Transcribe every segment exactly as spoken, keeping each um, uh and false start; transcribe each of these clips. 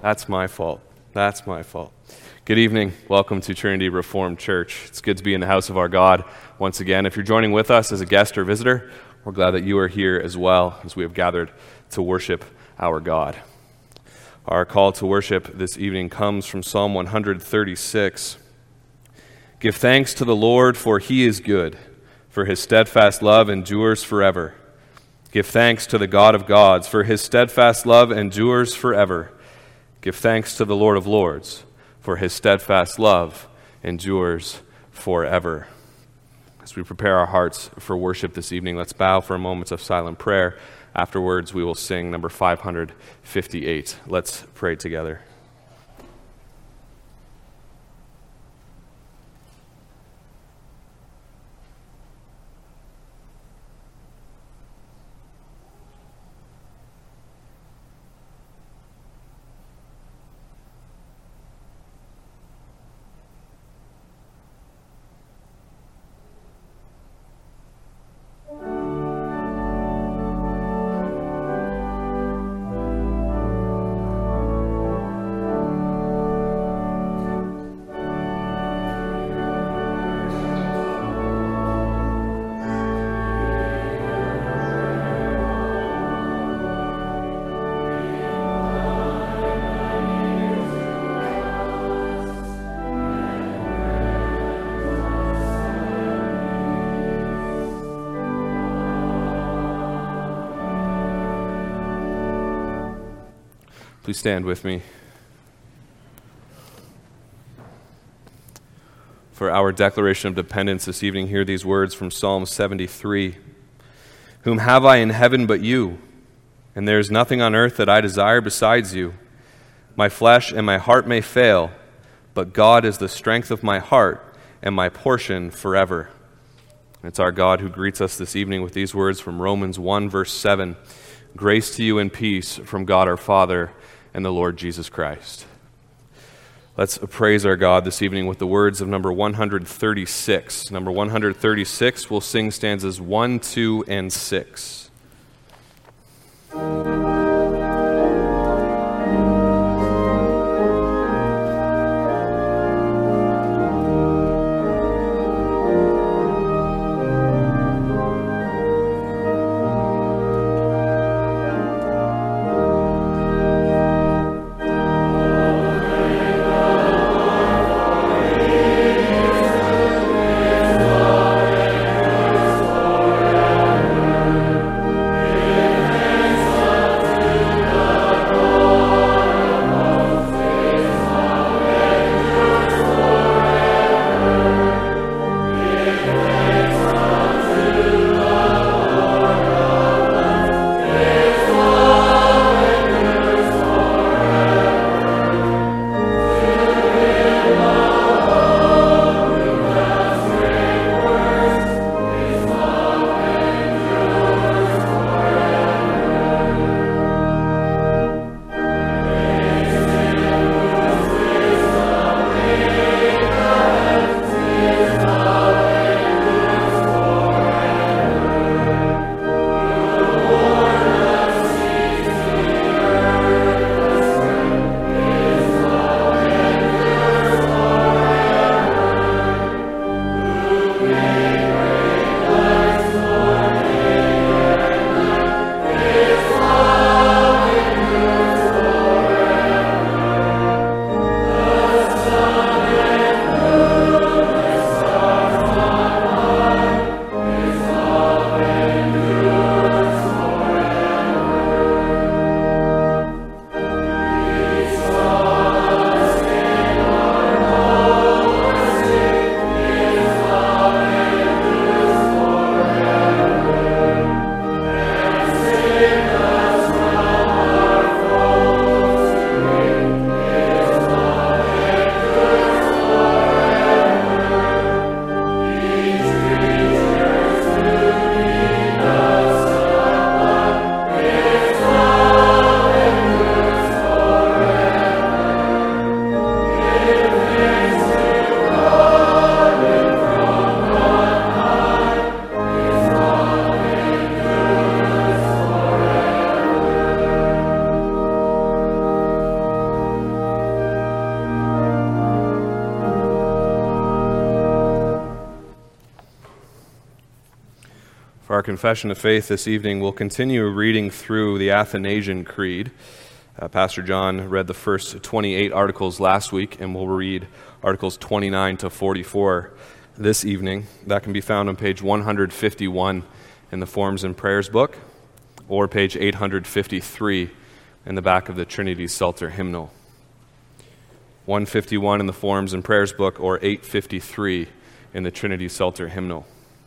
That's my fault. That's my fault. Good evening. Welcome to Trinity Reformed Church. It's good to be in the house of our God once again. If you're joining with us as a guest or visitor, we're glad that you are here as well as we have gathered to worship our God. Our call to worship this evening comes from Psalm one thirty-six. Give thanks to the Lord, for he is good, for his steadfast love endures forever. Give thanks to the God of gods, for his steadfast love endures forever. Give thanks to the Lord of lords, for his steadfast love endures forever. As we prepare our hearts for worship this evening, let's bow for a moment of silent prayer. Afterwards, we will sing number five fifty-eight. Let's pray together. Please stand with me. For our declaration of dependence this evening, hear these words from Psalm seventy-three. Whom have I in heaven but you? And there is nothing on earth that I desire besides you. My flesh and my heart may fail, but God is the strength of my heart and my portion forever. It's our God who greets us this evening with these words from Romans one, verse seven. Grace to you and peace from God our Father and the Lord Jesus Christ. Let's praise our God this evening with the words of number one thirty-six. Number one thirty-six, we'll sing stanzas one, two, and six. confession of faith this evening, we'll continue reading through the Athanasian Creed. Uh, Pastor John read the first twenty-eight articles last week, and we'll read articles twenty-nine to forty-four this evening. That can be found on page one fifty-one in the Forms and Prayers book, or page eight fifty-three in the back of the Trinity Psalter hymnal. one fifty-one in the Forms and Prayers book, or eight fifty-three in the Trinity Psalter hymnal.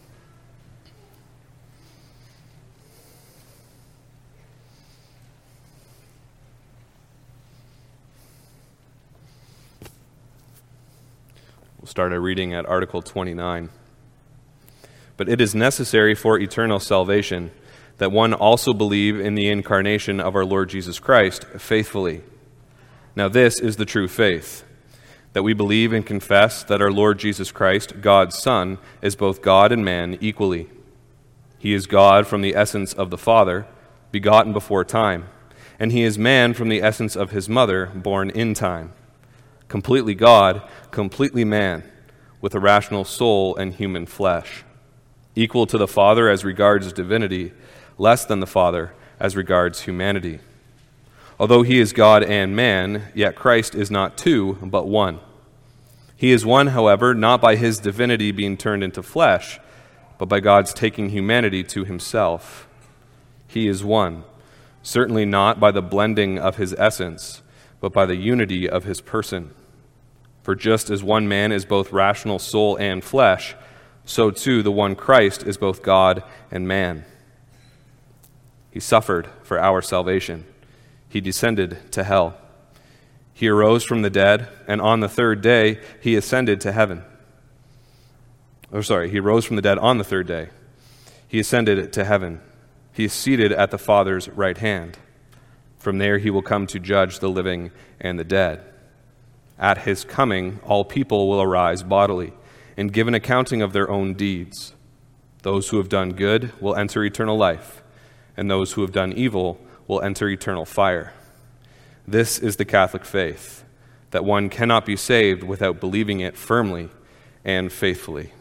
We'll start our reading at Article twenty-nine. But it is necessary for eternal salvation that one also believe in the incarnation of our Lord Jesus Christ faithfully. Now this is the true faith, that we believe and confess that our Lord Jesus Christ, God's Son, is both God and man equally. He is God from the essence of the Father, begotten before time, and he is man from the essence of his mother, born in time. Completely God, completely man, with a rational soul and human flesh. Equal to the Father as regards divinity, less than the Father as regards humanity. Although he is God and man, yet Christ is not two, but one. He is one, however, not by his divinity being turned into flesh, but by God's taking humanity to himself. He is one, certainly not by the blending of his essence, but by the unity of his person. For just as one man is both rational soul and flesh, so too the one Christ is both God and man. He suffered for our salvation. He descended to hell. He arose from the dead, and on the third day he ascended to heaven. Oh, sorry, he rose from the dead on the third day. He ascended to heaven. He is seated at the Father's right hand. From there he will come to judge the living and the dead. At his coming, all people will arise bodily and give an accounting of their own deeds. Those who have done good will enter eternal life, and those who have done evil will enter eternal fire. This is the Catholic faith, that one cannot be saved without believing it firmly and faithfully.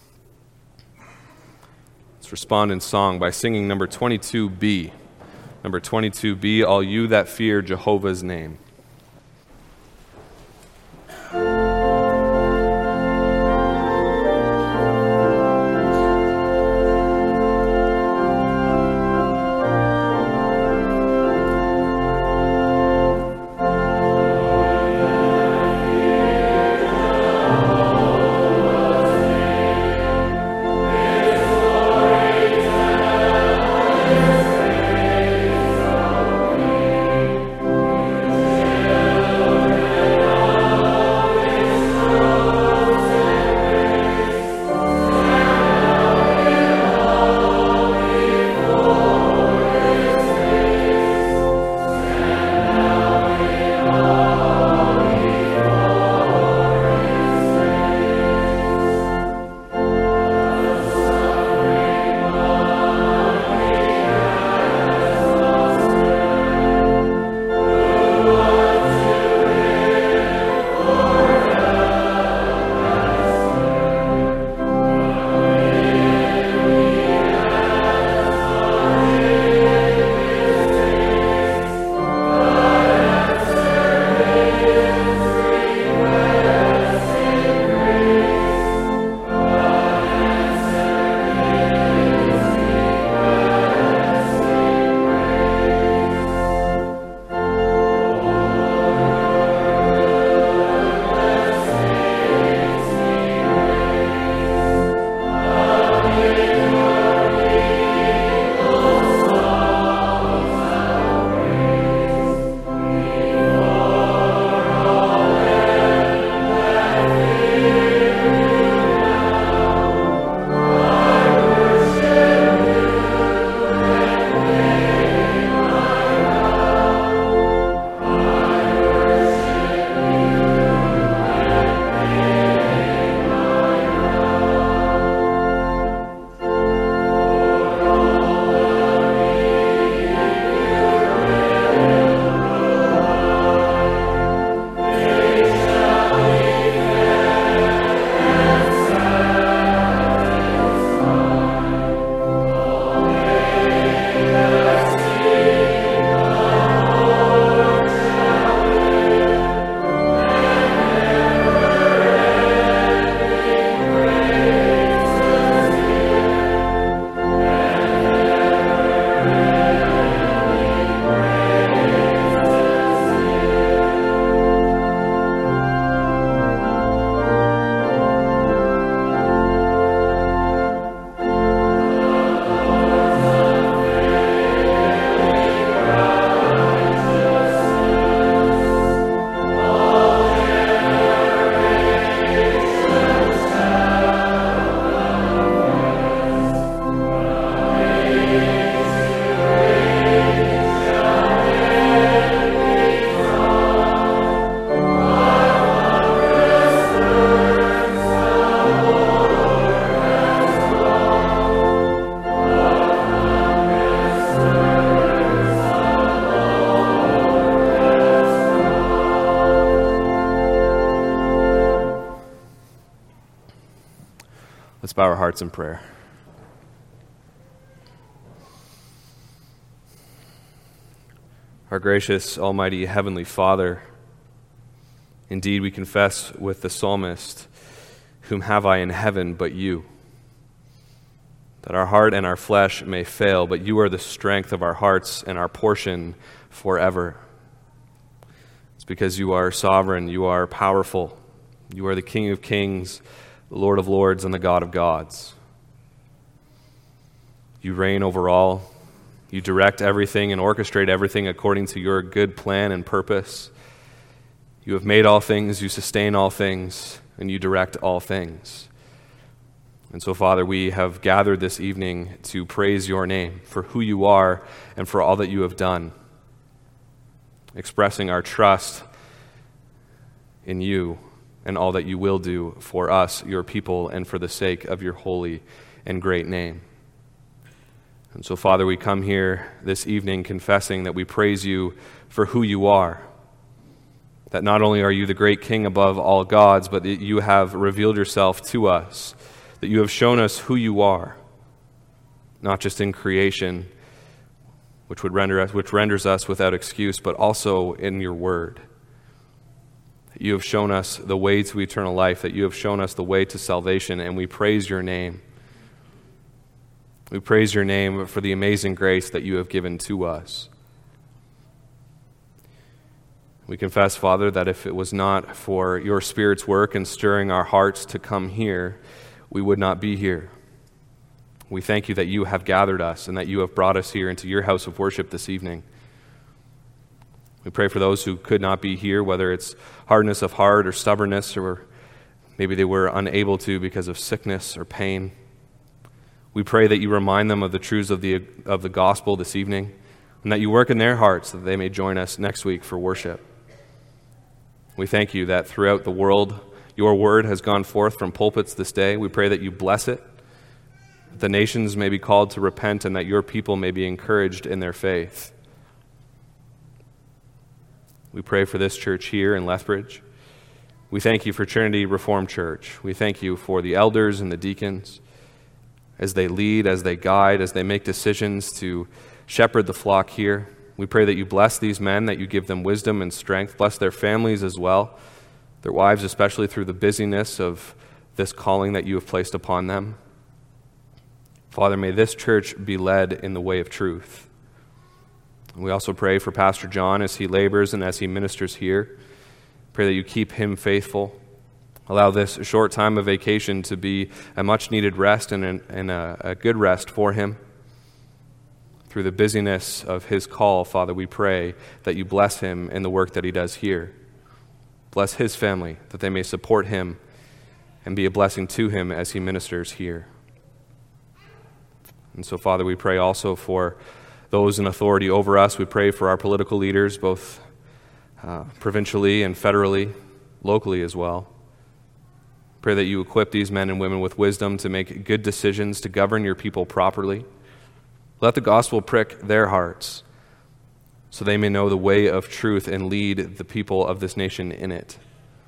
Let's respond in song by singing number twenty-two B. Number twenty-two B, All You That Fear Jehovah's Name. Thank you. bow our hearts in prayer. Our gracious, almighty, heavenly Father, indeed we confess with the psalmist, "Whom have I in heaven but you?" That our heart and our flesh may fail, but you are the strength of our hearts and our portion forever. It's because you are sovereign, you are powerful, you are the King of kings, the Lord of lords, and the God of gods. You reign over all. You direct everything and orchestrate everything according to your good plan and purpose. You have made all things, you sustain all things, and you direct all things. And so, Father, we have gathered this evening to praise your name for who you are and for all that you have done, expressing our trust in you and all that you will do for us, your people, and for the sake of your holy and great name. And so, Father, we come here this evening confessing that we praise you for who you are, that not only are you the great King above all gods, but that you have revealed yourself to us, that you have shown us who you are, not just in creation, which would render us, which renders us without excuse, but also in your word. That you have shown us the way to eternal life, that you have shown us the way to salvation, and we praise your name. We praise your name for the amazing grace that you have given to us. We confess, Father, that if it was not for your Spirit's work in stirring our hearts to come here, we would not be here. We thank you that you have gathered us and that you have brought us here into your house of worship this evening. We pray for those who could not be here, whether it's hardness of heart or stubbornness, or maybe they were unable to because of sickness or pain. We pray that you remind them of the truths of the of the gospel this evening, and that you work in their hearts that they may join us next week for worship. We thank you that throughout the world, your word has gone forth from pulpits this day. We pray that you bless it, that the nations may be called to repent, and that your people may be encouraged in their faith. We pray for this church here in Lethbridge. We thank you for Trinity Reformed Church. We thank you for the elders and the deacons, as they lead, as they guide, as they make decisions to shepherd the flock here. We pray that you bless these men, that you give them wisdom and strength. Bless their families as well, their wives, especially through the busyness of this calling that you have placed upon them. Father, may this church be led in the way of truth. We also pray for Pastor John as he labors and as he ministers here. Pray that you keep him faithful. Allow this short time of vacation to be a much-needed rest and, an, and a, a good rest for him. Through the busyness of his call, Father, we pray that you bless him in the work that he does here. Bless his family, that they may support him and be a blessing to him as he ministers here. And so, Father, we pray also for those in authority over us. We pray for our political leaders, both uh, provincially and federally, locally as well. Pray that you equip these men and women with wisdom to make good decisions, to govern your people properly. Let the gospel prick their hearts so they may know the way of truth and lead the people of this nation in it.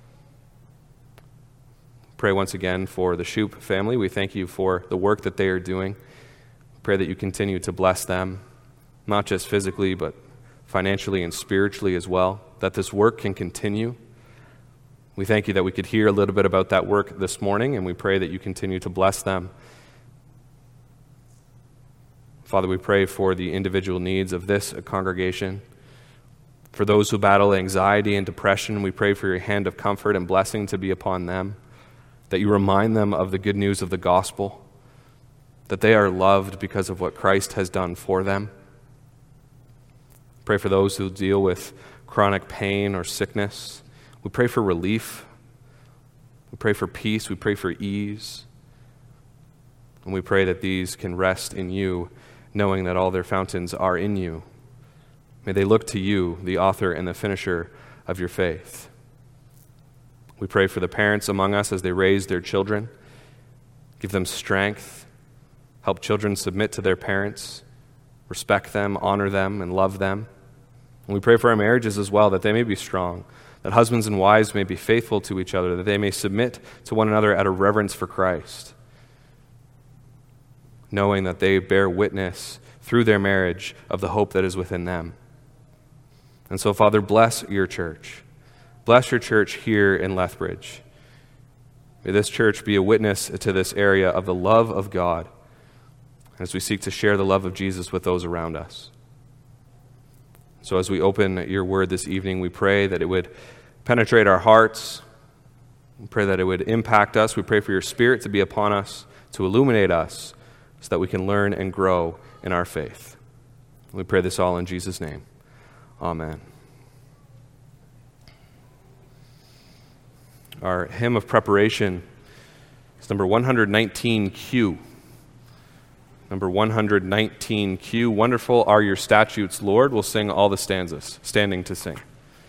Pray once again for the Shoup family. We thank you for the work that they are doing. Pray that you continue to bless them, not just physically, but financially and spiritually as well, that this work can continue. We thank you that we could hear a little bit about that work this morning, and we pray that you continue to bless them. Father, we pray for the individual needs of this congregation. For those who battle anxiety and depression, we pray for your hand of comfort and blessing to be upon them, that you remind them of the good news of the gospel, that they are loved because of what Christ has done for them. Pray for those who deal with chronic pain or sickness. We pray for relief. We pray for peace. We pray for ease. And we pray that these can rest in you, knowing that all their fountains are in you. May they look to you, the author and the finisher of your faith. We pray for the parents among us as they raise their children. Give them strength. Help children submit to their parents, respect them, honor them, and love them. And we pray for our marriages as well, that they may be strong, that husbands and wives may be faithful to each other, that they may submit to one another out of reverence for Christ. knowing that they bear witness through their marriage of the hope that is within them. And so, Father, bless your church. Bless your church here in Lethbridge. May this church be a witness to this area of the love of God as we seek to share the love of Jesus with those around us. So as we open your word this evening, we pray that it would penetrate our hearts. We pray that it would impact us. We pray for your Spirit to be upon us, to illuminate us, so that we can learn and grow in our faith. We pray this all in Jesus' name. Amen. Our hymn of preparation is number one nineteen Q. Number one nineteen Q. Wonderful are your statutes, Lord. We'll sing all the stanzas, standing to sing.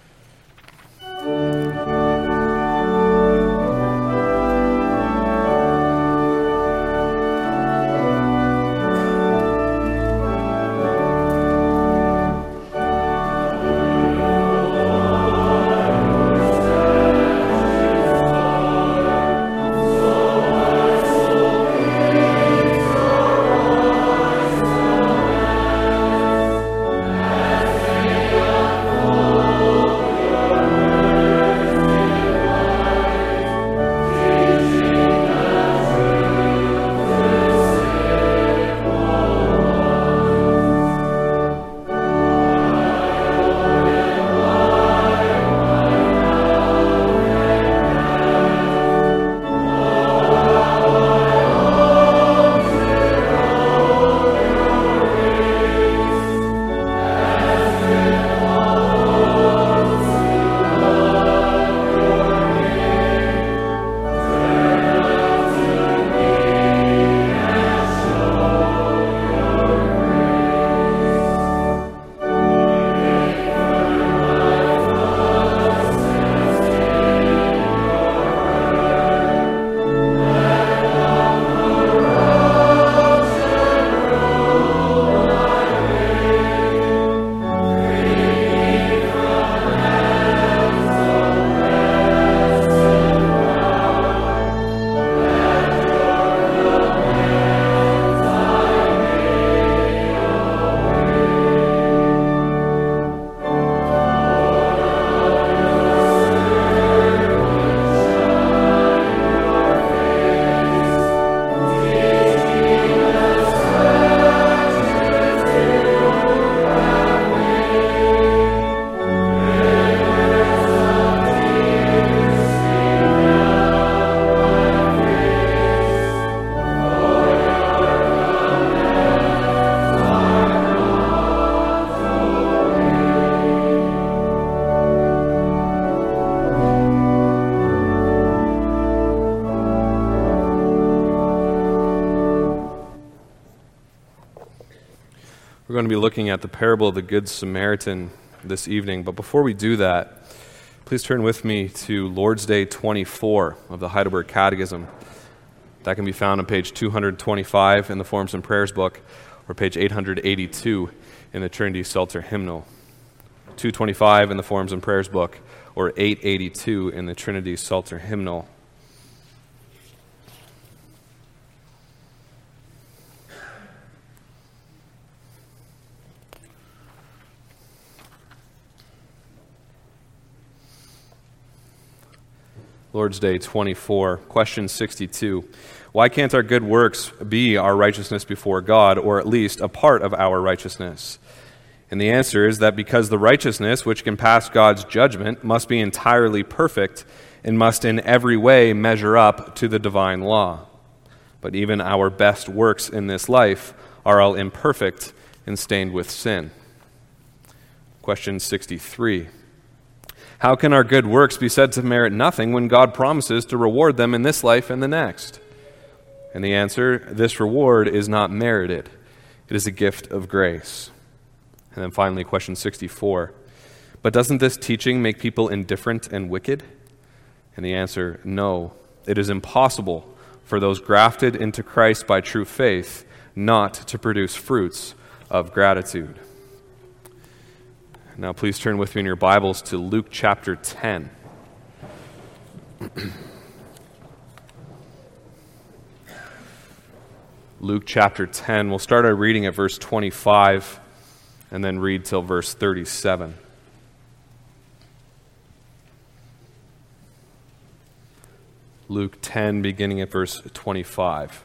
We're going to be looking at the parable of the Good Samaritan this evening. But before we do that, please turn with me to Lord's Day twenty-four of the Heidelberg Catechism. That can be found on page two twenty-five in the Forms and Prayers book, or page eight eighty-two in the Trinity Psalter hymnal. two twenty-five in the Forms and Prayers book, or eight eighty-two in the Trinity Psalter hymnal. Lord's Day twenty-four, question sixty-two. Why can't our good works be our righteousness before God, or at least a part of our righteousness? And the answer is that because the righteousness which can pass God's judgment must be entirely perfect and must in every way measure up to the divine law. But even our best works in this life are all imperfect and stained with sin. Question sixty-three. How can our good works be said to merit nothing when God promises to reward them in this life and the next? And the answer, this reward is not merited. It is a gift of grace. And then finally, question sixty-four. But doesn't this teaching make people indifferent and wicked? And the answer, no. It is impossible for those grafted into Christ by true faith not to produce fruits of gratitude. Now please turn with me in your Bibles to Luke chapter ten. Luke chapter ten. We'll start our reading at verse twenty-five and then read till verse thirty-seven. Luke ten, beginning at verse twenty-five.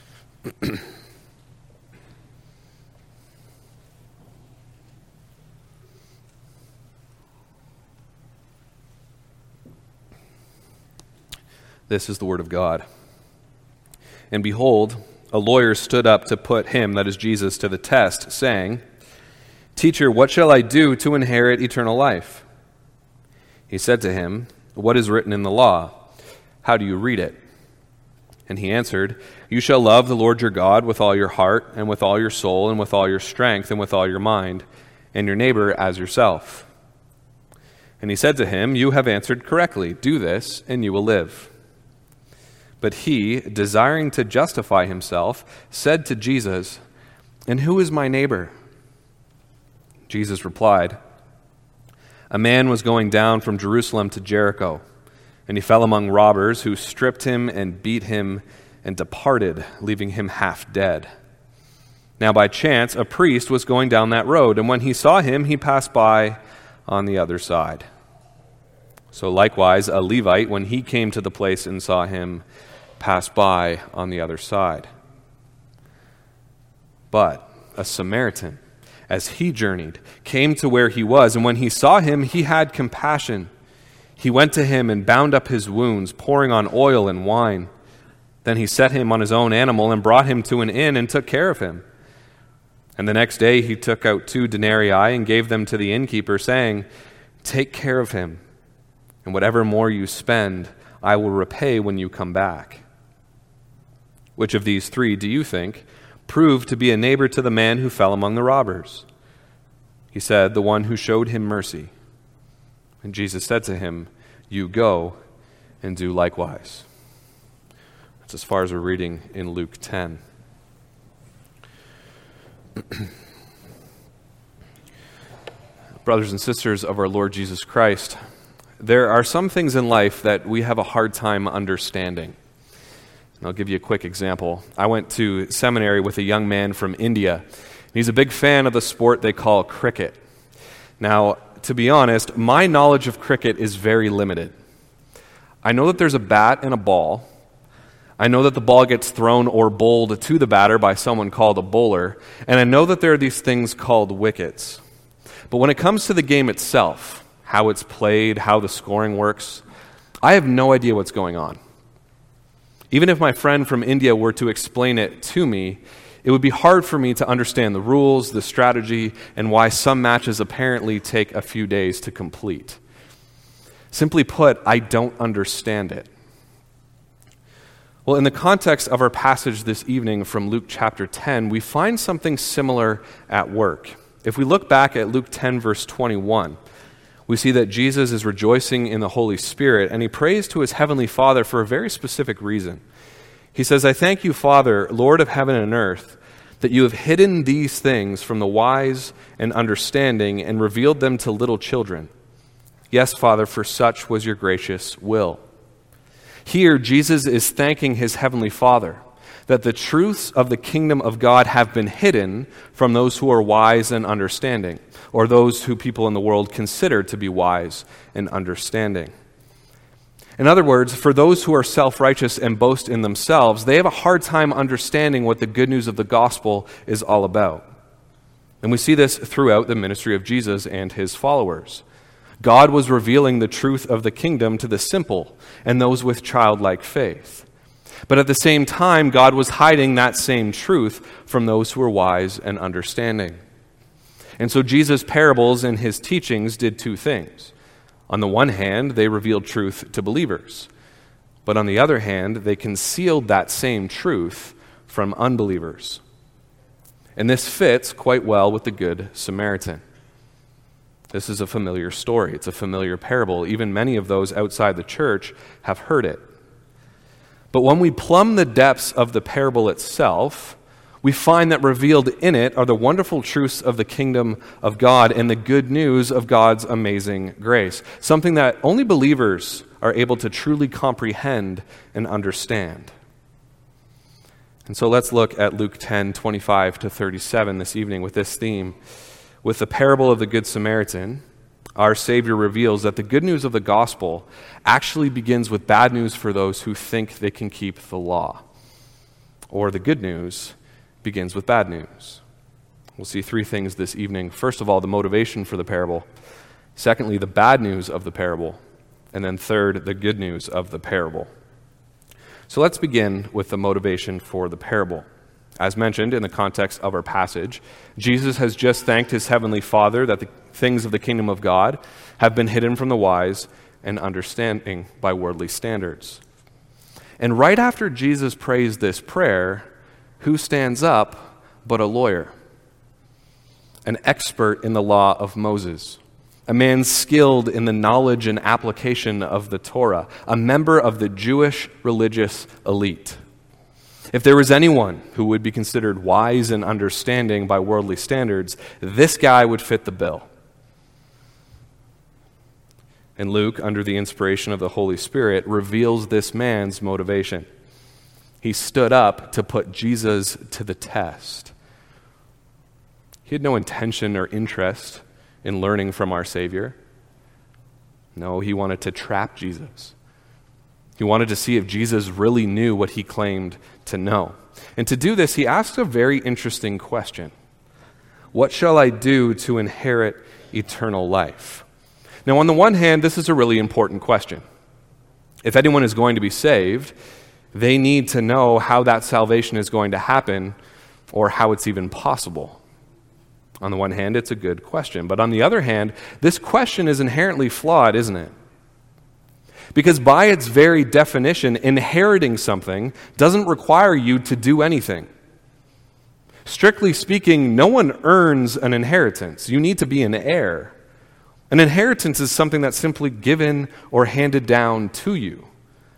This is the word of God. And behold, a lawyer stood up to put him, that is Jesus, to the test, saying, "Teacher, what shall I do to inherit eternal life?" He said to him, "What is written in the law? How do you read it?" And he answered, "You shall love the Lord your God with all your heart, and with all your soul, and with all your strength, and with all your mind, and your neighbor as yourself." And he said to him, "You have answered correctly. Do this, and you will live." But he, desiring to justify himself, said to Jesus, "And who is my neighbor?" Jesus replied, "A man was going down from Jerusalem to Jericho, and he fell among robbers who stripped him and beat him and departed, leaving him half dead. Now by chance a priest was going down that road, and when he saw him, he passed by on the other side. So likewise a Levite, when he came to the place and saw him, passed by on the other side. But a Samaritan, as he journeyed, came to where he was, and when he saw him, he had compassion. He went to him and bound up his wounds, pouring on oil and wine. Then he set him on his own animal and brought him to an inn and took care of him. And the next day he took out two denarii and gave them to the innkeeper, saying, 'Take care of him, and whatever more you spend, I will repay when you come back.' Which of these three, do you think, proved to be a neighbor to the man who fell among the robbers?" He said, "The one who showed him mercy." And Jesus said to him, "You go and do likewise." That's as far as we're reading in Luke ten. Brothers and sisters of our Lord Jesus Christ, there are some things in life that we have a hard time understanding. And I'll give you a quick example. I went to seminary with a young man from India. He's a big fan of the sport they call cricket. Now, to be honest, my knowledge of cricket is very limited. I know that there's a bat and a ball. I know that the ball gets thrown or bowled to the batter by someone called a bowler. And I know that there are these things called wickets. But when it comes to the game itself, how it's played, how the scoring works, I have no idea what's going on. Even if my friend from India were to explain it to me, it would be hard for me to understand the rules, the strategy, and why some matches apparently take a few days to complete. Simply put, I don't understand it. Well, in the context of our passage this evening from Luke chapter ten, we find something similar at work. If we look back at Luke ten, verse twenty-one, we see that Jesus is rejoicing in the Holy Spirit, and he prays to his heavenly Father for a very specific reason. He says, "I thank you, Father, Lord of heaven and earth, that you have hidden these things from the wise and understanding and revealed them to little children. Yes, Father, for such was your gracious will." Here, Jesus is thanking his heavenly Father that the truths of the kingdom of God have been hidden from those who are wise and understanding, or those who people in the world consider to be wise and understanding. In other words, for those who are self-righteous and boast in themselves, they have a hard time understanding what the good news of the gospel is all about. And we see this throughout the ministry of Jesus and his followers. God was revealing the truth of the kingdom to the simple and those with childlike faith. But at the same time, God was hiding that same truth from those who were wise and understanding. And so Jesus' parables and his teachings did two things. On the one hand, they revealed truth to believers. But on the other hand, they concealed that same truth from unbelievers. And this fits quite well with the Good Samaritan. This is a familiar story. It's a familiar parable. Even many of those outside the church have heard it. But when we plumb the depths of the parable itself, we find that revealed in it are the wonderful truths of the kingdom of God and the good news of God's amazing grace, something that only believers are able to truly comprehend and understand. And so let's look at Luke ten, twenty-five to thirty-seven this evening with this theme. With the parable of the Good Samaritan, our Savior reveals that the good news of the gospel actually begins with bad news for those who think they can keep the law. Or the good news begins with bad news. We'll see three things this evening. First of all, the motivation for the parable. Secondly, the bad news of the parable. And then third, the good news of the parable. So let's begin with the motivation for the parable. As mentioned in the context of our passage, Jesus has just thanked his heavenly Father that the things of the kingdom of God have been hidden from the wise and understanding by worldly standards. And right after Jesus prays this prayer, who stands up but a lawyer, an expert in the law of Moses, a man skilled in the knowledge and application of the Torah, a member of the Jewish religious elite. If there was anyone who would be considered wise and understanding by worldly standards, this guy would fit the bill. And Luke, under the inspiration of the Holy Spirit, reveals this man's motivation. He stood up to put Jesus to the test. He had no intention or interest in learning from our Savior. No, he wanted to trap Jesus. He wanted to see if Jesus really knew what he claimed to know. And to do this, he asked a very interesting question. What shall I do to inherit eternal life? Now, on the one hand, this is a really important question. If anyone is going to be saved, they need to know how that salvation is going to happen or how it's even possible. On the one hand, it's a good question. But on the other hand, this question is inherently flawed, isn't it? Because by its very definition, inheriting something doesn't require you to do anything. Strictly speaking, no one earns an inheritance. You need to be an heir. An inheritance is something that's simply given or handed down to you.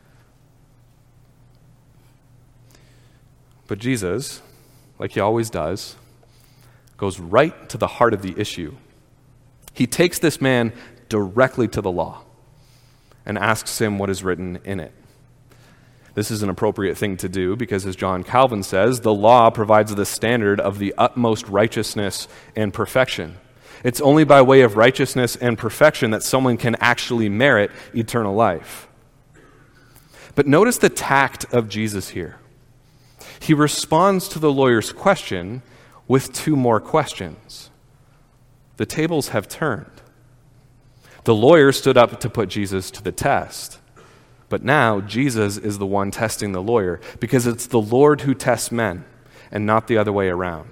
But Jesus, like he always does, goes right to the heart of the issue. He takes this man directly to the law and asks him what is written in it. This is an appropriate thing to do because, as John Calvin says, the law provides the standard of the utmost righteousness and perfection. It's only by way of righteousness and perfection that someone can actually merit eternal life. But notice the tact of Jesus here. He responds to the lawyer's question with two more questions. The tables have turned. The lawyer stood up to put Jesus to the test. But now Jesus is the one testing the lawyer because it's the Lord who tests men and not the other way around.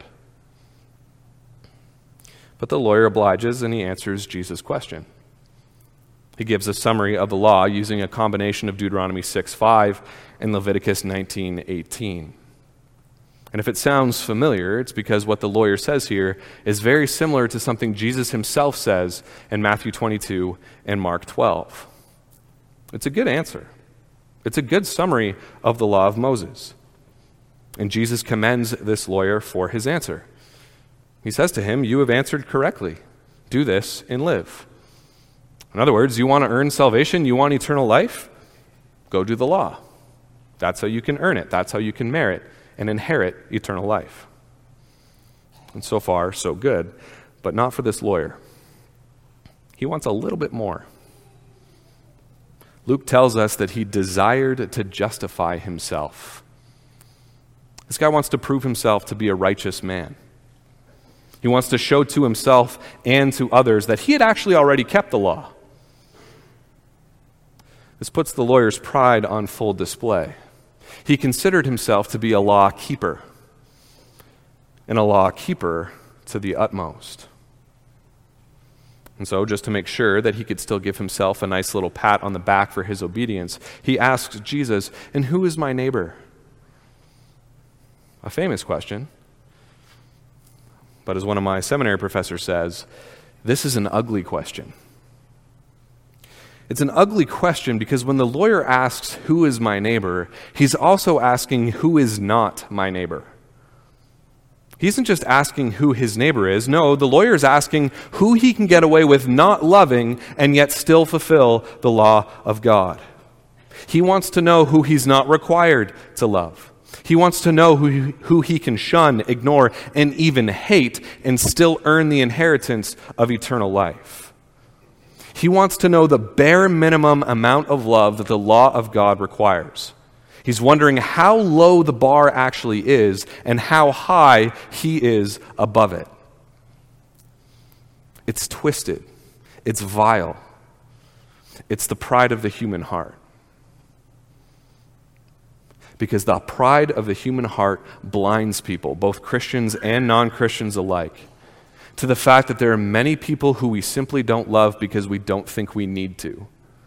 But the lawyer obliges and he answers Jesus' question. He gives a summary of the law using a combination of Deuteronomy six five and Leviticus nineteen eighteen. And if it sounds familiar, it's because what the lawyer says here is very similar to something Jesus himself says in Matthew twenty-two and Mark twelve. It's a good answer. It's a good summary of the law of Moses. And Jesus commends this lawyer for his answer. He says to him, "You have answered correctly. Do this and live." In other words, you want to earn salvation? You want eternal life? Go do the law. That's how you can earn it. That's how you can merit and inherit eternal life. And so far, so good, but not for this lawyer. He wants a little bit more. Luke tells us that he desired to justify himself. This guy wants to prove himself to be a righteous man. He wants to show to himself and to others that he had actually already kept the law. This puts the lawyer's pride on full display. He considered himself to be a law keeper, and a law keeper to the utmost. And so, just to make sure that he could still give himself a nice little pat on the back for his obedience, he asks Jesus, "And who is my neighbor?" A famous question. But as one of my seminary professors says, this is an ugly question. It's an ugly question because when the lawyer asks, "Who is my neighbor?" he's also asking, "Who is not my neighbor?" He isn't just asking who his neighbor is. No, the lawyer is asking who he can get away with not loving and yet still fulfill the law of God. He wants to know who he's not required to love. He wants to know who, who he can shun, ignore, and even hate and still earn the inheritance of eternal life. He wants to know the bare minimum amount of love that the law of God requires. He's wondering how low the bar actually is and how high he is above it. It's twisted. It's vile. It's the pride of the human heart. Because the pride of the human heart blinds people, both Christians and non-Christians alike, to the fact that there are many people who we simply don't love because we don't think we need to.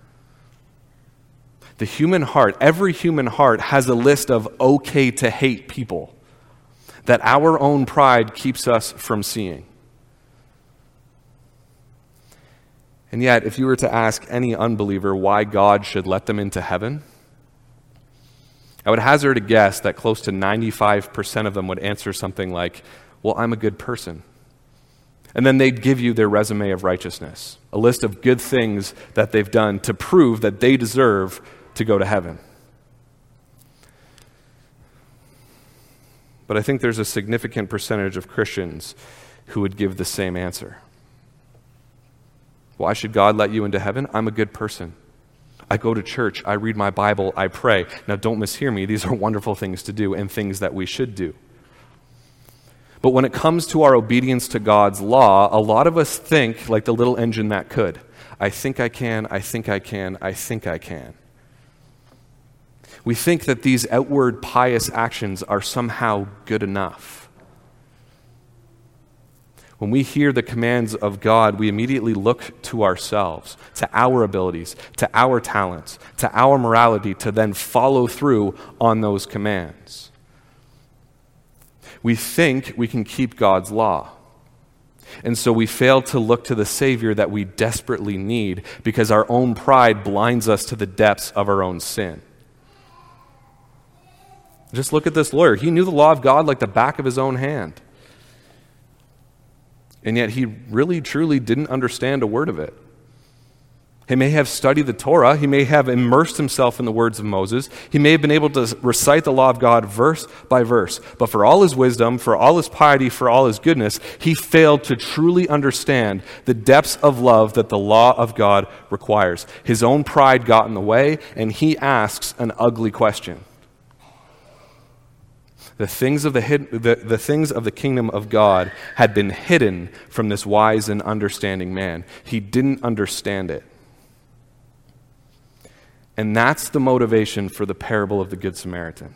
The human heart, every human heart has a list of okay to hate people that our own pride keeps us from seeing. And yet, if you were to ask any unbeliever why God should let them into heaven, I would hazard a guess that close to ninety-five percent of them would answer something like, well, I'm a good person. And then they'd give you their resume of righteousness, a list of good things that they've done to prove that they deserve to go to heaven. But I think there's a significant percentage of Christians who would give the same answer. Why should God let you into heaven? I'm a good person. I go to church, I read my Bible, I pray. Now don't mishear me, these are wonderful things to do and things that we should do. But when it comes to our obedience to God's law, a lot of us think like the little engine that could. I think I can, I think I can, I think I can. We think that these outward pious actions are somehow good enough. When we hear the commands of God, we immediately look to ourselves, to our abilities, to our talents, to our morality to then follow through on those commands. We think we can keep God's law. And so we fail to look to the Savior that we desperately need because our own pride blinds us to the depths of our own sin. Just look at this lawyer. He knew the law of God like the back of his own hand. And yet he really, truly didn't understand a word of it. He may have studied the Torah. He may have immersed himself in the words of Moses. He may have been able to recite the law of God verse by verse. But for all his wisdom, for all his piety, for all his goodness, he failed to truly understand the depths of love that the law of God requires. His own pride got in the way, and he asks an ugly question. The things of the, hid- the, the things of the kingdom of God had been hidden from this wise and understanding man. He didn't understand it. And that's the motivation for the parable of the Good Samaritan.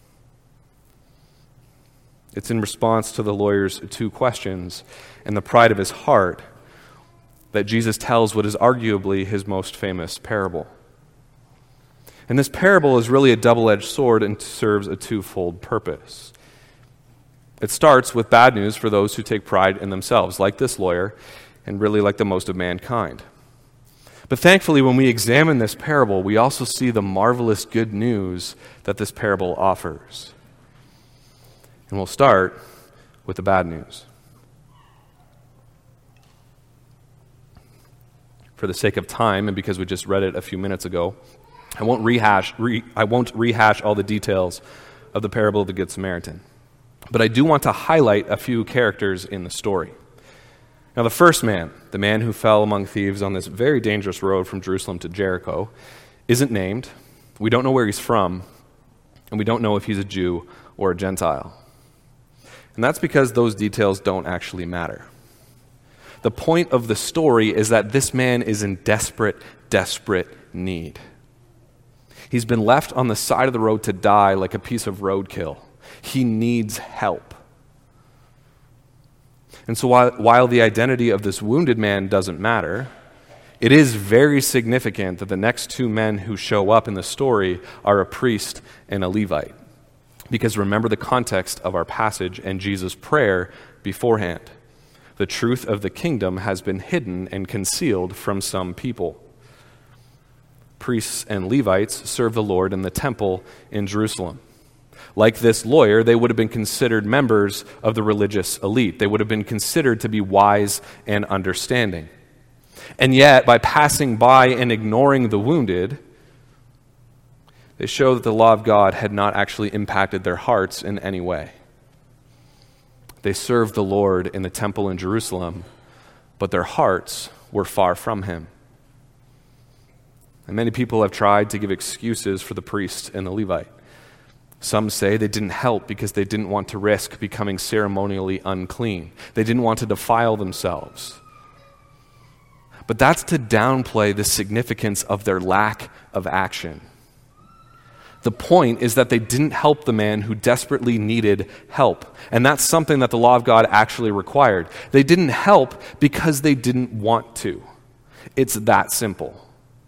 It's in response to the lawyer's two questions and the pride of his heart that Jesus tells what is arguably his most famous parable. And this parable is really a double-edged sword and serves a twofold purpose. It starts with bad news for those who take pride in themselves, like this lawyer, and really like the most of mankind. But thankfully, when we examine this parable, we also see the marvelous good news that this parable offers. And we'll start with the bad news. For the sake of time, and because we just read it a few minutes ago, I won't rehash, re, I won't rehash all the details of the parable of the Good Samaritan. But I do want to highlight a few characters in the story. Now, the first man, the man who fell among thieves on this very dangerous road from Jerusalem to Jericho, isn't named. We don't know where he's from, and we don't know if he's a Jew or a Gentile. And that's because those details don't actually matter. The point of the story is that this man is in desperate, desperate need. He's been left on the side of the road to die like a piece of roadkill. He needs help. And so while, while the identity of this wounded man doesn't matter, it is very significant that the next two men who show up in the story are a priest and a Levite. Because remember the context of our passage and Jesus' prayer beforehand. The truth of the kingdom has been hidden and concealed from some people. Priests and Levites serve the Lord in the temple in Jerusalem. Like this lawyer, they would have been considered members of the religious elite. They would have been considered to be wise and understanding. And yet, by passing by and ignoring the wounded, they show that the law of God had not actually impacted their hearts in any way. They served the Lord in the temple in Jerusalem, but their hearts were far from him. And many people have tried to give excuses for the priest and the Levite. Some say they didn't help because they didn't want to risk becoming ceremonially unclean. They didn't want to defile themselves. But that's to downplay the significance of their lack of action. The point is that they didn't help the man who desperately needed help. And that's something that the law of God actually required. They didn't help because they didn't want to. It's that simple.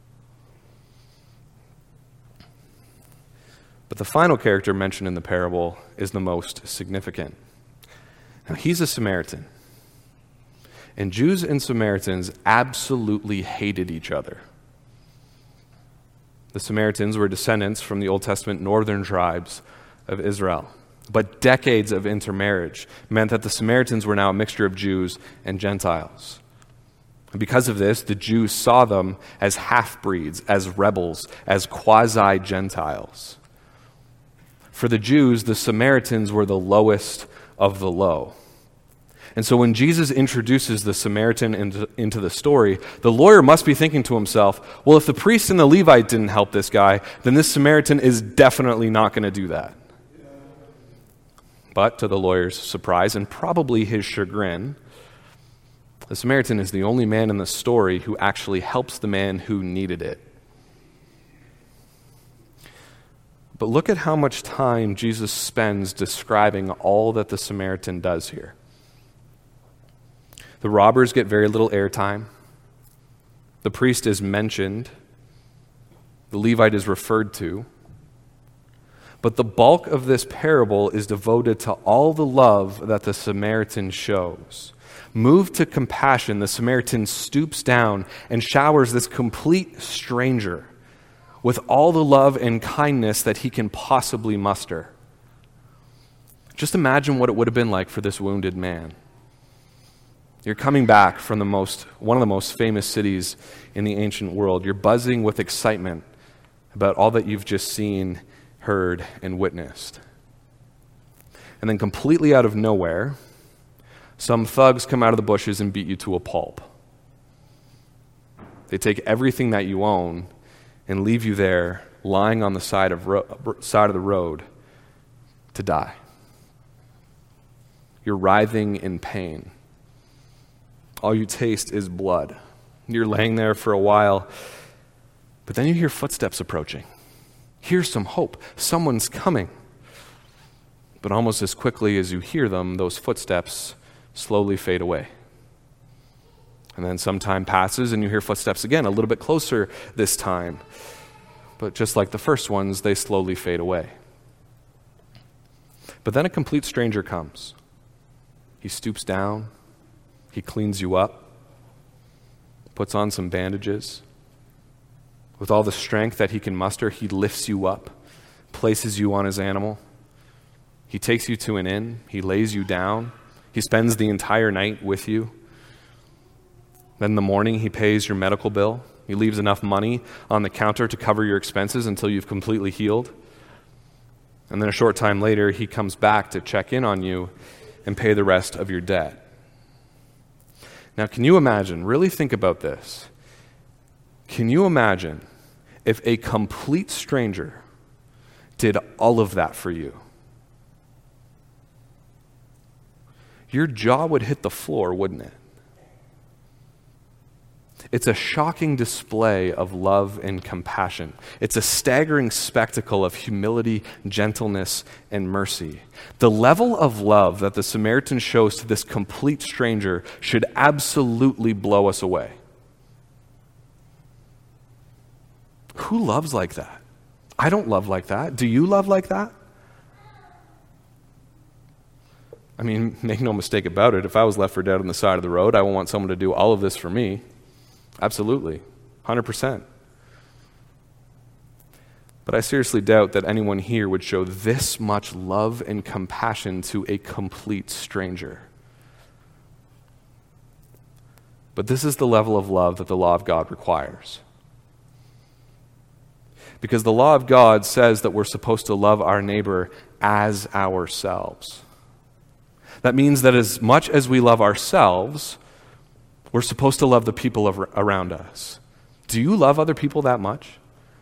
But the final character mentioned in the parable is the most significant. Now, he's a Samaritan. And Jews and Samaritans absolutely hated each other. The Samaritans were descendants from the Old Testament northern tribes of Israel. But decades of intermarriage meant that the Samaritans were now a mixture of Jews and Gentiles. And because of this, the Jews saw them as half-breeds, as rebels, as quasi-Gentiles. For the Jews, the Samaritans were the lowest of the low. And so when Jesus introduces the Samaritan into, into the story, the lawyer must be thinking to himself, well, if the priest and the Levite didn't help this guy, then this Samaritan is definitely not going to do that. But to the lawyer's surprise, and probably his chagrin, the Samaritan is the only man in the story who actually helps the man who needed it. But look at how much time Jesus spends describing all that the Samaritan does here. The robbers get very little airtime. The priest is mentioned. The Levite is referred to. But the bulk of this parable is devoted to all the love that the Samaritan shows. Moved to compassion, the Samaritan stoops down and showers this complete stranger with all the love and kindness that he can possibly muster. Just imagine what it would have been like for this wounded man. You're coming back from the most, one of the most famous cities in the ancient world. You're buzzing with excitement about all that you've just seen, heard, and witnessed. And then completely out of nowhere, some thugs come out of the bushes and beat you to a pulp. They take everything that you own and leave you there lying on the side of, ro- side of the road to die. You're writhing in pain. All you taste is blood. You're laying there for a while, but then you hear footsteps approaching. Here's some hope. Someone's coming. But almost as quickly as you hear them, those footsteps slowly fade away. And then some time passes and you hear footsteps again, a little bit closer this time. But just like the first ones, they slowly fade away. But then a complete stranger comes. He stoops down. He cleans you up, puts on some bandages. With all the strength that he can muster, he lifts you up, places you on his animal. He takes you to an inn. He lays you down. He spends the entire night with you. Then in the morning, he pays your medical bill. He leaves enough money on the counter to cover your expenses until you've completely healed. And then a short time later, he comes back to check in on you and pay the rest of your debt. Now, can you imagine, really think about this. Can you imagine if a complete stranger did all of that for you? Your jaw would hit the floor, wouldn't it? It's a shocking display of love and compassion. It's a staggering spectacle of humility, gentleness, and mercy. The level of love that the Samaritan shows to this complete stranger should absolutely blow us away. Who loves like that? I don't love like that. Do you love like that? I mean, make no mistake about it. If I was left for dead on the side of the road, I would want someone to do all of this for me. Absolutely. one hundred percent. But I seriously doubt that anyone here would show this much love and compassion to a complete stranger. But this is the level of love that the law of God requires. because the law of God says that we're supposed to love our neighbor as ourselves. That means that as much as we love ourselves, we're supposed to love the people of, around us. Do you love other people that much?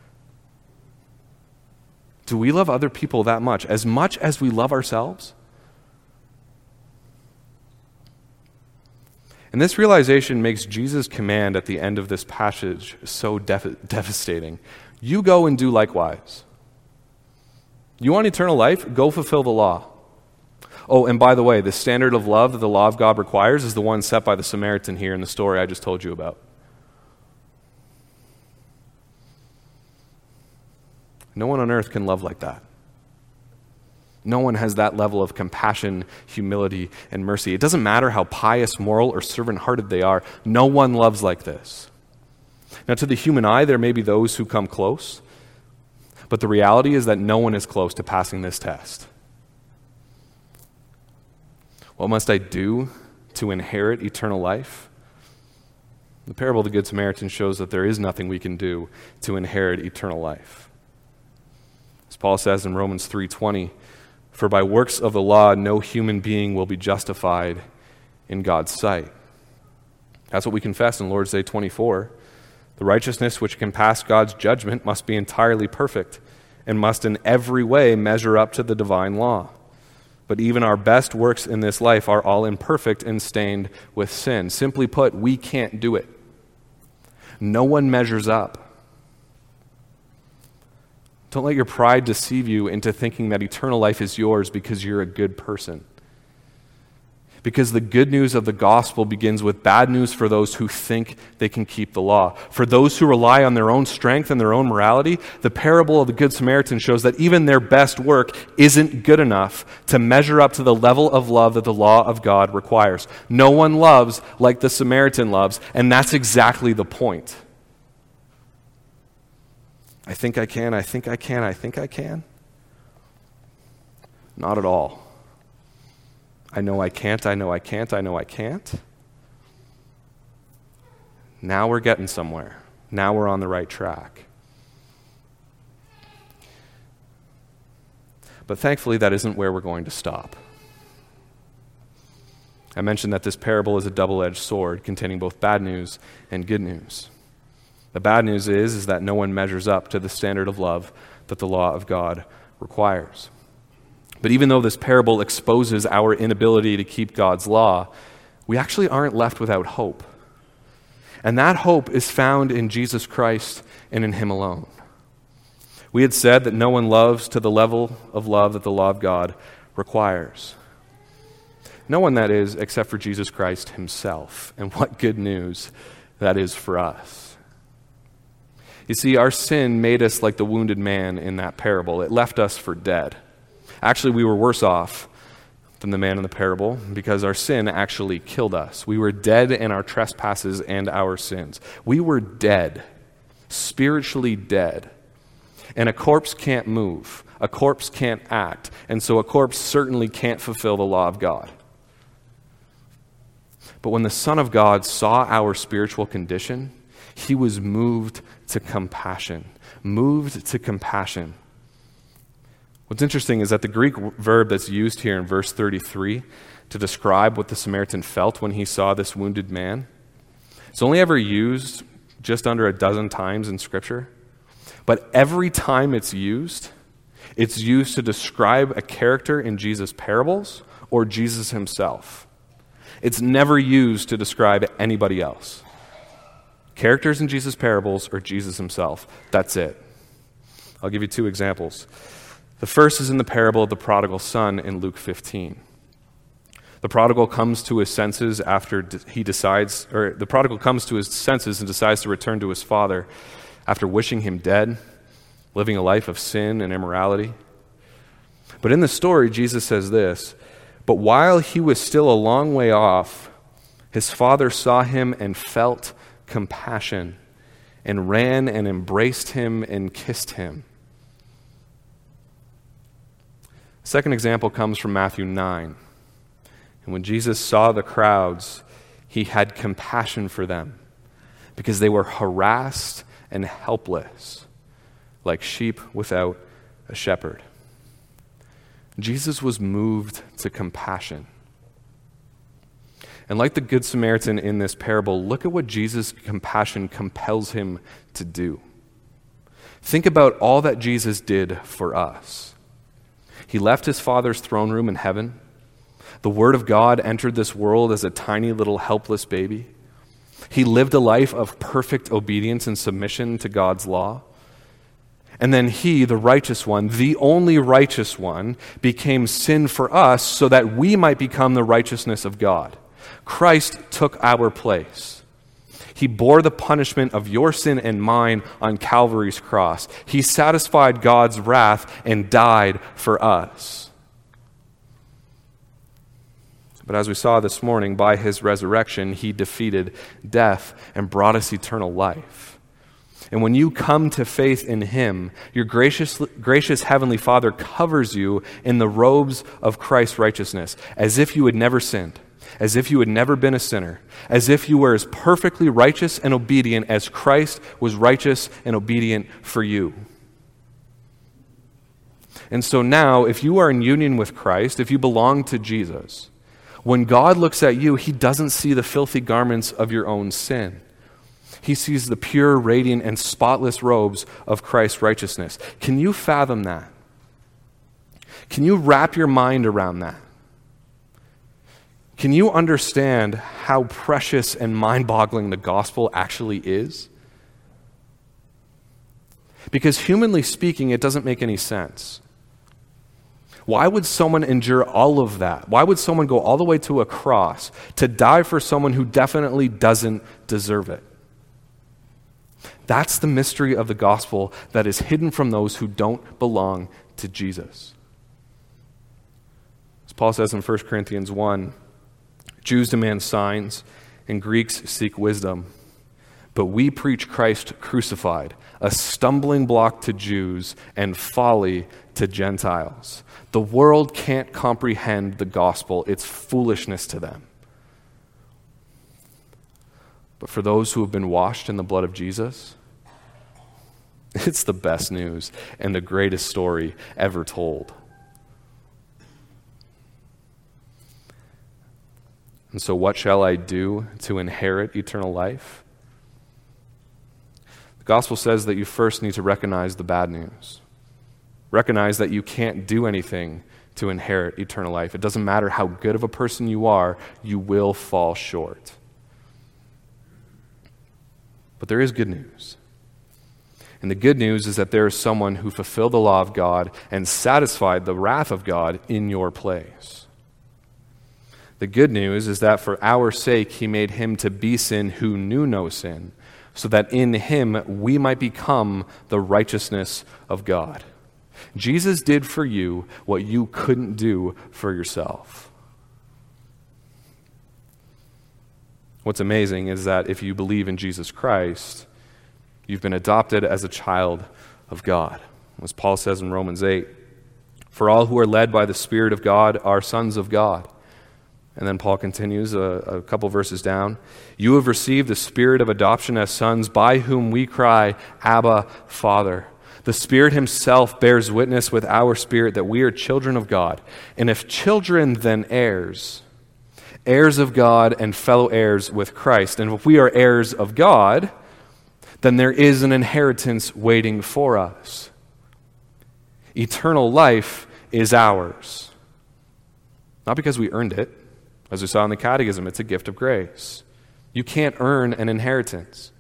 Do we love other people that much, as much as we love ourselves? And this realization makes Jesus' command at the end of this passage so def- devastating. You go and do likewise. You want eternal life? Go fulfill the law. Oh, and by the way, the standard of love that the law of God requires is the one set by the Samaritan here in the story I just told you about. No one on earth can love like that. No one has that level of compassion, humility, and mercy. It doesn't matter how pious, moral, or servant-hearted they are. No one loves like this. Now, to the human eye, there may be those who come close, but the reality is that no one is close to passing this test. What must I do to inherit eternal life? The parable of the Good Samaritan shows that there is nothing we can do to inherit eternal life. As Paul says in Romans three twenty, "For by works of the law no human being will be justified in God's sight." That's what we confess in Lord's Day twenty-four. The righteousness which can pass God's judgment must be entirely perfect and must in every way measure up to the divine law. But even our best works in this life are all imperfect and stained with sin. Simply put, we can't do it. No one measures up. Don't let your pride deceive you into thinking that eternal life is yours because you're a good person. Because the good news of the gospel begins with bad news for those who think they can keep the law. For those who rely on their own strength and their own morality, the parable of the Good Samaritan shows that even their best work isn't good enough to measure up to the level of love that the law of God requires. No one loves like the Samaritan loves, and that's exactly the point. I think I can, I think I can, I think I can. Not at all. I know I can't, I know I can't, I know I can't. Now we're getting somewhere. Now we're on the right track. But thankfully, that isn't where we're going to stop. I mentioned that this parable is a double-edged sword containing both bad news and good news. The bad news is, is that no one measures up to the standard of love that the law of God requires. But even though this parable exposes our inability to keep God's law, we actually aren't left without hope. And that hope is found in Jesus Christ and in Him alone. We had said that no one loves to the level of love that the law of God requires. No one, that is, except for Jesus Christ Himself. And what good news that is for us. You see, our sin made us like the wounded man in that parable. It left us for dead. Actually, we were worse off than the man in the parable because our sin actually killed us. We were dead in our trespasses and our sins. We were dead, spiritually dead. And a corpse can't move. A corpse can't act. And so a corpse certainly can't fulfill the law of God. But when the Son of God saw our spiritual condition, He was moved to compassion. Moved to compassion. What's interesting is that the Greek verb that's used here in verse thirty-three to describe what the Samaritan felt when he saw this wounded man, it's only ever used just under a dozen times in Scripture. But every time it's used, it's used to describe a character in Jesus' parables or Jesus Himself. It's never used to describe anybody else. Characters in Jesus' parables or Jesus Himself. That's it. I'll give you two examples. The first is in the parable of the prodigal son in Luke fifteen. The prodigal comes to his senses after he decides, or the prodigal comes to his senses and decides to return to his father after wishing him dead, living a life of sin and immorality. But in the story, Jesus says this, "But while he was still a long way off, his father saw him and felt compassion and ran and embraced him and kissed him." Second example comes from Matthew nine. And when Jesus saw the crowds, He had compassion for them because they were harassed and helpless, like sheep without a shepherd. Jesus was moved to compassion. And like the Good Samaritan in this parable, look at what Jesus' compassion compels him to do. Think about all that Jesus did for us. He left his Father's throne room in heaven. The Word of God entered this world as a tiny little helpless baby. He lived a life of perfect obedience and submission to God's law. And then he, the righteous one, the only righteous one, became sin for us so that we might become the righteousness of God. Christ took our place. He bore the punishment of your sin and mine on Calvary's cross. He satisfied God's wrath and died for us. But as we saw this morning, by his resurrection, he defeated death and brought us eternal life. And when you come to faith in him, your gracious, gracious heavenly Father covers you in the robes of Christ's righteousness, as if you had never sinned, as if you had never been a sinner, as if you were as perfectly righteous and obedient as Christ was righteous and obedient for you. And so now, if you are in union with Christ, if you belong to Jesus, when God looks at you, he doesn't see the filthy garments of your own sin. He sees the pure, radiant, and spotless robes of Christ's righteousness. Can you fathom that? Can you wrap your mind around that? Can you understand how precious and mind-boggling the gospel actually is? Because humanly speaking, it doesn't make any sense. Why would someone endure all of that? Why would someone go all the way to a cross to die for someone who definitely doesn't deserve it? That's the mystery of the gospel that is hidden from those who don't belong to Jesus. As Paul says in First Corinthians one, Jews demand signs and Greeks seek wisdom, but we preach Christ crucified, a stumbling block to Jews and folly to Gentiles. The world can't comprehend the gospel. It's foolishness to them. But for those who have been washed in the blood of Jesus, it's the best news and the greatest story ever told. And so what shall I do to inherit eternal life? The gospel says that you first need to recognize the bad news. Recognize that you can't do anything to inherit eternal life. It doesn't matter how good of a person you are, you will fall short. But there is good news. And the good news is that there is someone who fulfilled the law of God and satisfied the wrath of God in your place. The good news is that for our sake he made him to be sin who knew no sin, so that in him we might become the righteousness of God. Jesus did for you what you couldn't do for yourself. What's amazing is that if you believe in Jesus Christ, you've been adopted as a child of God. As Paul says in Romans eight, for all who are led by the Spirit of God are sons of God. And then Paul continues a, a couple verses down. You have received the Spirit of adoption as sons, by whom we cry, Abba, Father. The Spirit himself bears witness with our spirit that we are children of God. And if children, then heirs, heirs of God and fellow heirs with Christ. And if we are heirs of God, then there is an inheritance waiting for us. Eternal life is ours. Not because we earned it. As we saw in the Catechism, it's a gift of grace. You can't earn an inheritance.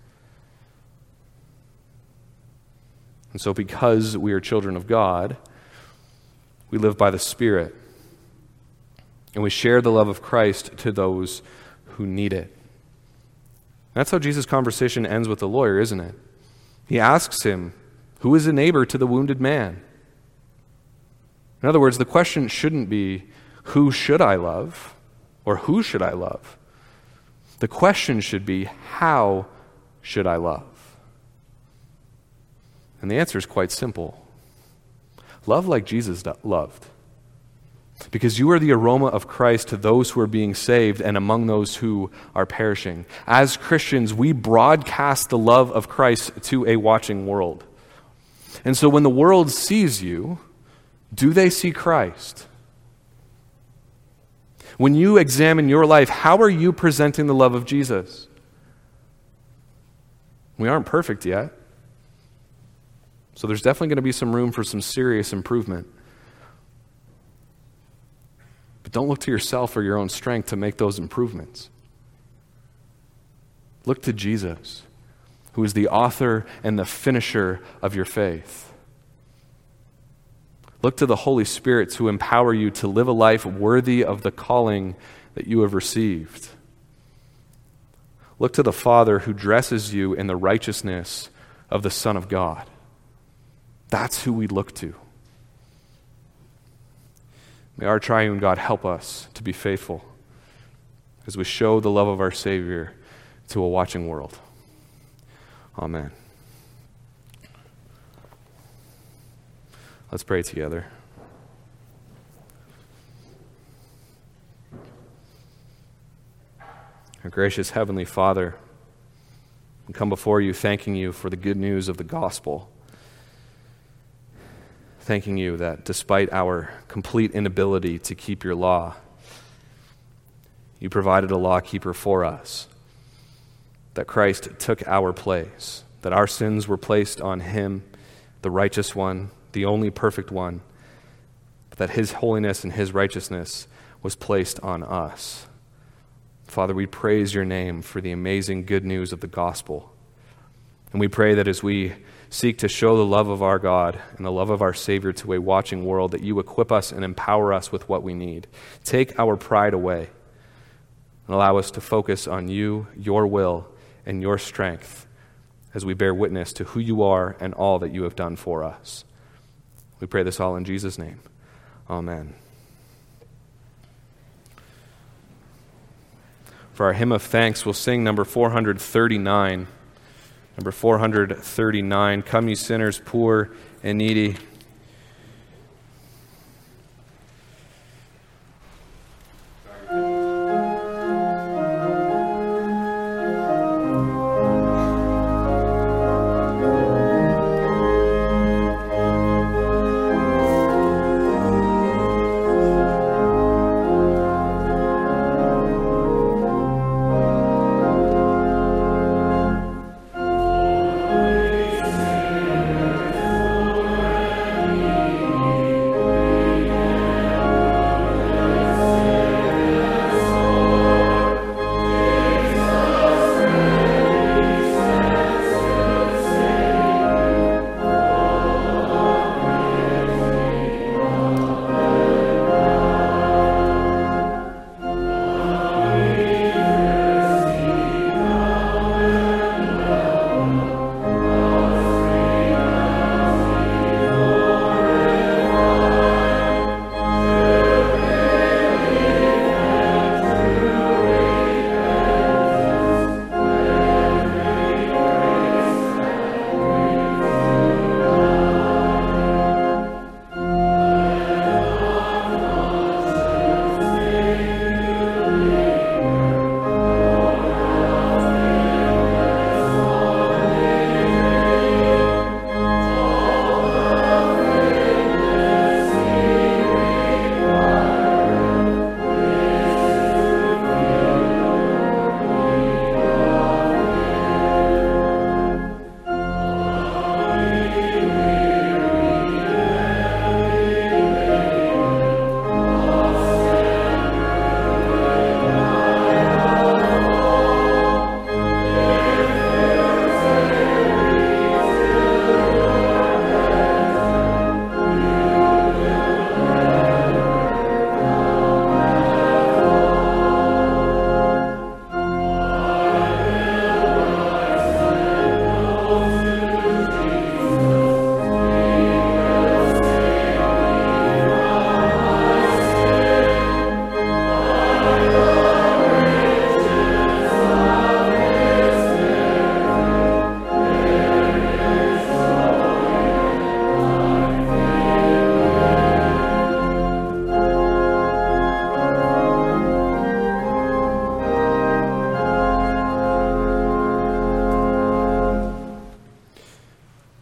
And so because we are children of God, we live by the Spirit. And we share the love of Christ to those who need it. That's how Jesus' conversation ends with the lawyer, isn't it? He asks him, who is a neighbor to the wounded man? In other words, the question shouldn't be, who should I love? Or who should I love? The question should be, how should I love? And the answer is quite simple. Love like Jesus loved. Because you are the aroma of Christ to those who are being saved and among those who are perishing. As Christians, we broadcast the love of Christ to a watching world. And so when the world sees you, do they see Christ? When you examine your life, how are you presenting the love of Jesus? We aren't perfect yet. So there's definitely going to be some room for some serious improvement. But don't look to yourself or your own strength to make those improvements. Look to Jesus, who is the author and the finisher of your faith. Look to the Holy Spirit to empower you to live a life worthy of the calling that you have received. Look to the Father who dresses you in the righteousness of the Son of God. That's who we look to. May our triune God help us to be faithful as we show the love of our Savior to a watching world. Amen. Let's pray together. Our gracious Heavenly Father, we come before you thanking you for the good news of the gospel. Thanking you that despite our complete inability to keep your law, you provided a lawkeeper for us. That Christ took our place, that our sins were placed on him, the righteous one, the only perfect one, but that his holiness and his righteousness was placed on us. Father, we praise your name for the amazing good news of the gospel. And we pray that as we seek to show the love of our God and the love of our Savior to a watching world, that you equip us and empower us with what we need. Take our pride away and allow us to focus on you, your will, and your strength as we bear witness to who you are and all that you have done for us. We pray this all in Jesus' name. Amen. For our hymn of thanks, we'll sing number four thirty-nine. Number four thirty-nine, Come Ye Sinners, Poor and Needy.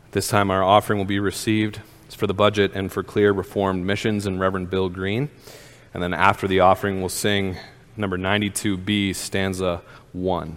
This time our offering will be received. It's for the budget and for Clear Reformed Missions and Reverend Bill Green. And then after the offering, we'll sing number ninety-two B, stanza one.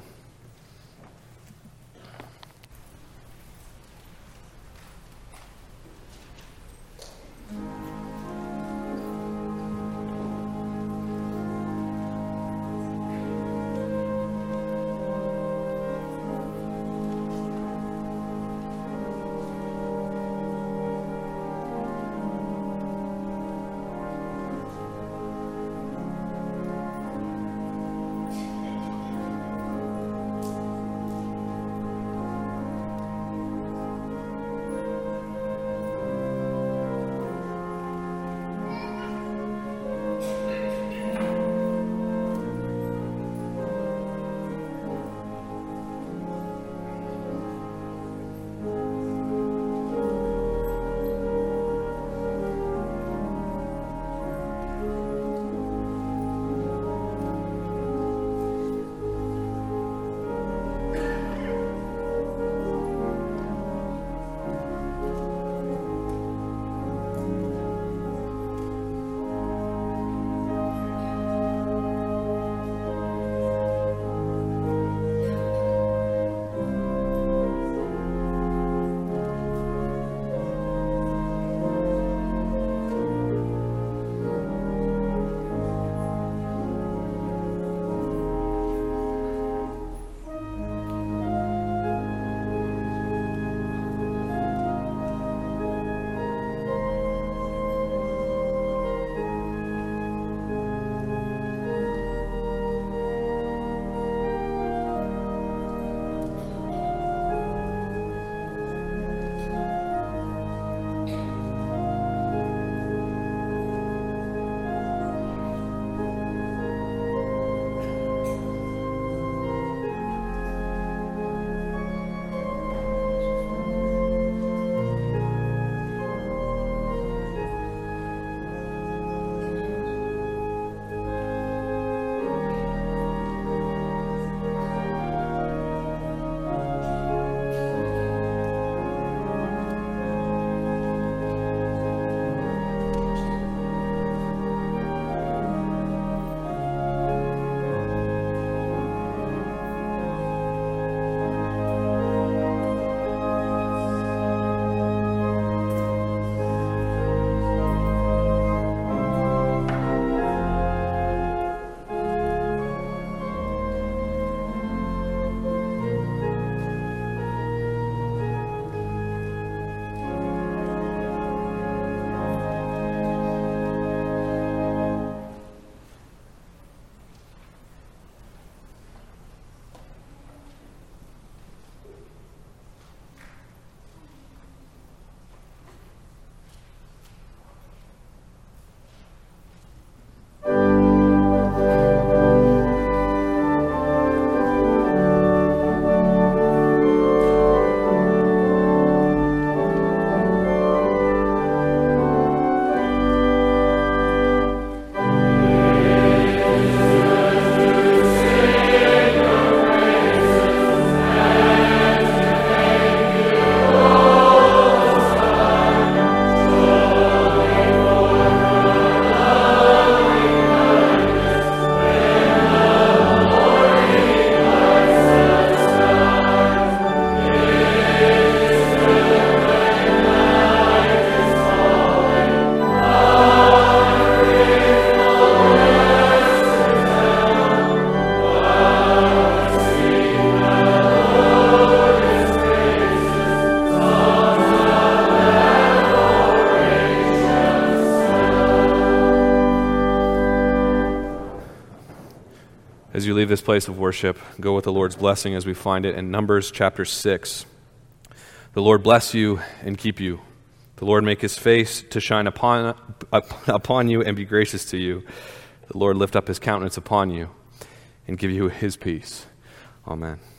As you leave this place of worship, go with the Lord's blessing as we find it in Numbers chapter six. The Lord bless you and keep you. The Lord make his face to shine upon, upon you and be gracious to you. The Lord lift up his countenance upon you and give you his peace. Amen.